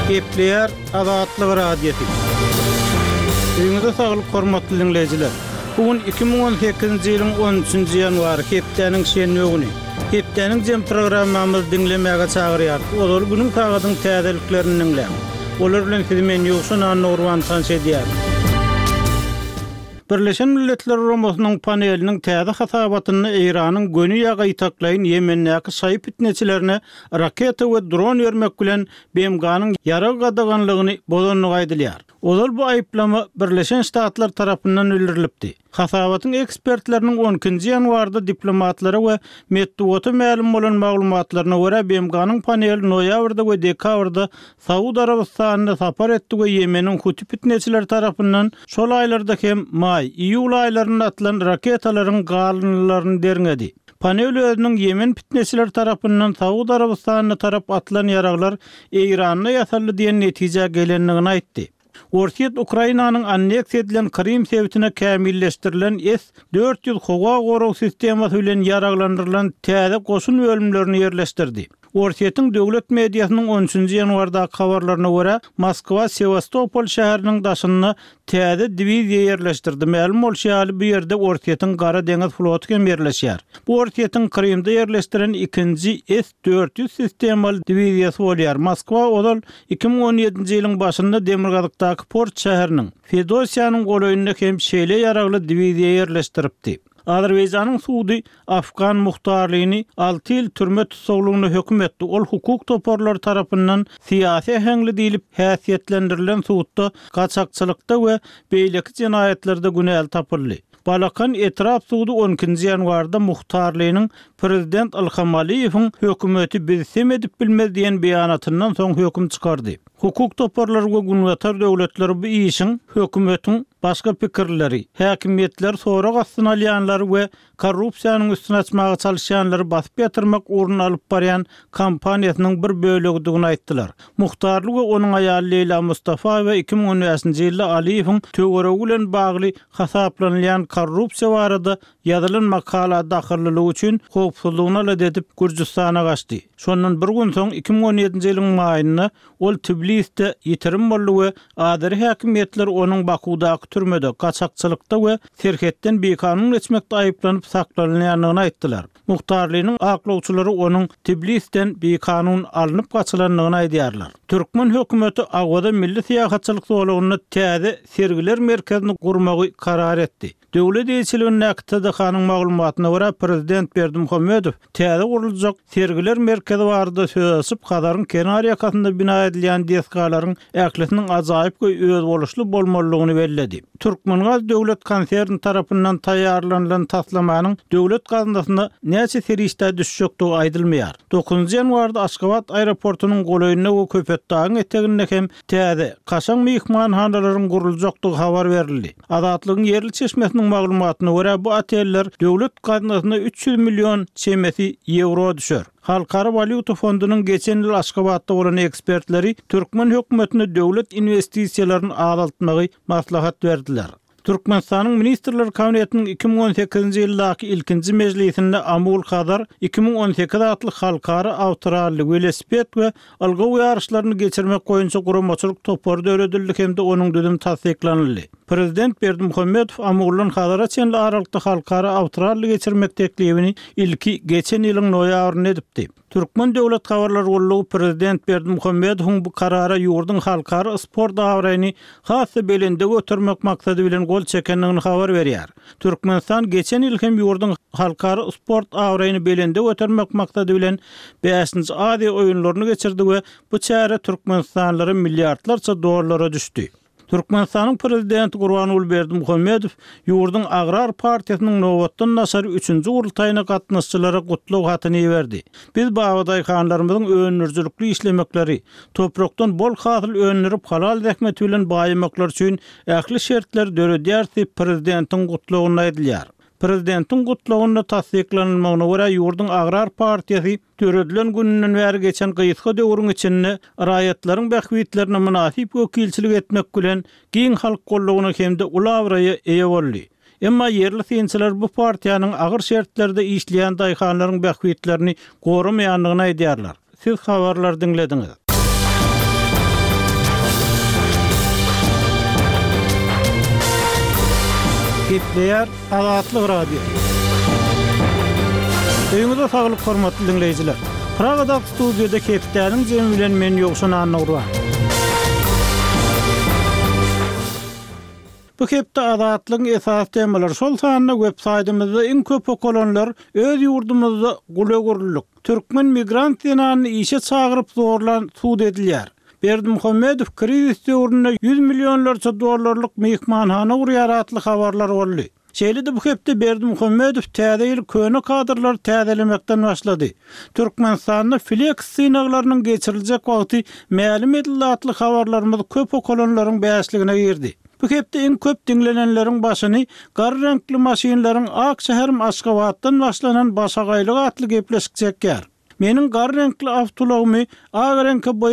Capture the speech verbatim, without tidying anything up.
Kepler Azatlyk radiosu. Öňüňizde saglyk hormatly dinleyijiler. Bugün iki bin on sekizinji ýylyň on üçünji ýanwary hepdeniň şenli güni. Hepdeniň jem programmamyzy dinlemäge çagyrýar. Olary günüň tagadyň täzeliklerini dinleýär. Olar bilen siz men ýoksa Nurwan tanşedýär. Birleşen Milletler Romosynyň paneliniň täze hasabatyny Iranyň göni ýaga ýetaklaýyn Yemendäki şaýy fitneçilerine raketa we dron ýermek bilen B M G'nyň ýara gadaganlygyny bozanyny aýdylýar. Olar bu aýplama Birleşen Ştatlar tarapyndan bildirilipdi. Hasabatyň ekspertleriniň on ikinji ýanwarda diplomatlara we medeniýete ma'lum bolan maglumatlaryna görä B M G'nyň paneli noýabrda we dekabrda Saudi Arabistanyna sapar etdi we Yemeniň Huti fitneçiler tarapyndan şol aýlarda hem may, iýul aýlaryna atlan raketalaryň galynlaryny derňedi. Panel özüniň Yemen fitneçiler tarapyndan Saudi Arabistanyna tarap atlan ýaraglar Iranyna ýasaly diýen netije gelenligini aýtdy. Ortiýet Ukrainanyň anneksiýa edilen Krim sebitine kämilleşdirilen S dört yüz howa goraw sistematy bilen ýaraglandyrylan täze goşun bölümlerini ýerleşdirdi. Ortiýetiň döwlet mediasynyň on üçünji ýanwarda habarlaryna görä, Moskwa Sevastopol şäheriniň daşyny täze diviziýa ýerleşdirdi. Ma'lum bolýar, bu ýerde Ortiýetiň Gara deňiz floty hem ýerleşýär. Bu Ortiýetiň Krimde ýerleşdiren ikinji S dört yüz sistemaly diviziýasy bolýar. Moskwa odal iki bin on ýedinji ýylyň başynda Demirgazykdaky Port şäheriniň Fedosiýanyň golaýyna hem şeýle ýaragly diviziýa ýerleşdiripdi. Azerbaýjanyň Suudi Afgan muhtarlygyny alty ýyl türme tutsaglygyny hökm etdi. Ol hukuk toparlary tarapyndan syýasy ähengli diýilip häsiýetlendirilen Suudda gaçakçylykda we beýleki jinaýatlerde günäl tapyldy. Balakan etraf Suudi on ikinji ýanwarda muhtarlygynyň prezident Ilham Aliýewiň hökümeti bilsem edip bilmez diýen beýanatyndan soň höküm çykardy. Hukuk toparlary we günwatar döwletleri bu işin hökümetiň başga pikirleri, häkimiýetler sorak astyna alýanlar we korrupsiýanyň üstüne açmaga çalışýanlary basyp ýatyrmak urun alyp barýan kampaniýasynyň bir bölegdigini aýtdylar. Muhtarlyk we onuň aýaly Leyla Mustafa we iki bin on beşinji ýylda Aliýewiň töweregi bilen bagly hasaplanýan korrupsiýa barada ýazylan makala dahillygy üçin howpsuzlygyny alat edip Gürjistana gaçdy. Şondan bir gün soň iki bin on ýedinji ýylyň maýynda ol Tbilisde ýitirim boldy we adary häkimiýetler onuň Bakudaky türmede gaçakçylykda we serhetden bekanun geçmekde aýyplanyp saklanýanyny aýtdylar. Muhtarlygynyň aklawçylary onuň Tbilisden bekanun alınıp gaçylanlygyny aýdýarlar. Türkmen hökümeti awada milli syýasatçylyk sowlagyny täze sergiler merkezini gurmagy karar etdi. Döwlet elçiliginiň näkdedanyň maglumatyna görä prezident Berdimuhammedow täze guruljak sergiler merkezi barada söz açyp Hadaryň kenar ýakasynda bina edilýän deskalaryň äklesiniň ajaýyp we öz boluşly bolmalygyny bellädi. Türkmengaz döwlet konserni tarapyndan taýýarlanan taslamanyň döwlet gazandasyna näçe serişde düşjekdigi aýdylmaýar. dokuzunji ýanwarda Aşgabat aeroportunyň golaýyna we Köpetdagyň eteginde hem täze kaşaň mehmanhanalaryň guruljakydygy habar berildi. Azatlygyň yerli çeşmesiniň maglumatyna görä bu oteller döwlet gazandasyna üç yüz million çemesi euro düşer. Halkara Valyuta Fondunyň geçen ýyl Aşgabatda bolan ekspertleri Türkmen hökümetine döwlet investisiýalaryny azaltmagy maslahat berdiler. Türkmenistanyň Ministrler Kabinetiniň iki bin on sekizinji ýyldaky ilkinji mejlisinde Amul Khadar iki bin on sekiz atly halkara awtoraly velosiped we algy ýarşlaryny geçirmek goýunça guramaçylyk topary döredildi hemde onuň düdüm tasdiklanyldy. Prezident Berdimuhammedow Amullan Khadara çenli aralykda halkara awtoraly geçirmek teklibini ilki geçen ýylyň noýabrynda edipdi. Türkmen döwlet habarlary gollugy Prezident Berdimuhammedowyň bu karara ýurduň halkara sport awraýyny hasy belinde götürmek maksady bilen gol çekenligini habar berýär. Türkmenistan geçen ýyl hem ýurduň halkara sport awraýyny belinde götürmek maksady bilen beşinji Aziýa oýunlaryny geçirdi we bu çäre Türkmenistanlary milliardlarça dollara düşdi. Türkmenistanyň prezidenti Gurbanuly Berdimuhammedow ýurduň Agrar partiýasynyň nowatdan nasary üçünji gurultaýyna gatnaşçylara gutlaw hatyny berdi. Biz baýdaý hanlarymyzyň öňürjülükli işlemekleri, toprakdan bol hasyl öňürüp halal zähmet bilen baýmaklar üçin ähli şertler döredýär diýip prezidentiň gutlawyny aýdylýar. Prezidentin gutlawyny tasdiklanmagyna görä ýurduň Agrar partiýasy töredilen gününden bäri geçen gyýyska döwrüň içinde raýatlaryň bähwitlerine münasip wekilçilik etmek bilen giň halk gollawyna hemde ulawraýa eýe boldy. Emma yerli siyasiler bu partiyanın ağır şertlerde işleyen dayıkanların bähwitlerini gorumaýanlygyny aýdýarlar. Siz habarlar dinlediniz. Gepleýär Azatlyk radio. Öňüňizde saglyk hormatly dinleýijiler. Pragada studiýada Kepdäniň jemi bilen men ýokşan anagurwa. Bu hepde azatlygyň esas temalary şol sanyna websaýtymyzda iň köp okulanlar öz ýurdumyzda gulagurlyk, türkmen migrant dinany işe çagyryp zorlan suud edilýär. Berdimuhammedow kriz döwründe yüz millionlarça dollarlyk mehmanhana gurýar atly habarlar boldy. Şeýle-de bu hepde Berdimuhammedow täze ýyl köne kadrlar täzelemekden başlady. Türkmenistanda flex synaglarynyň geçiriljek wagty ma'lum edildi atly habarlarymyz köp okulanlaryň bäşligine girdi. Bu hepde en köp dinlenenlerin başyny gar renkli maşinlaryň Akşäherm Aşgabatdan başlanan başagaýlyk atly gepleşik çekýär. Meniň gar renkli awtolagymy aga renkli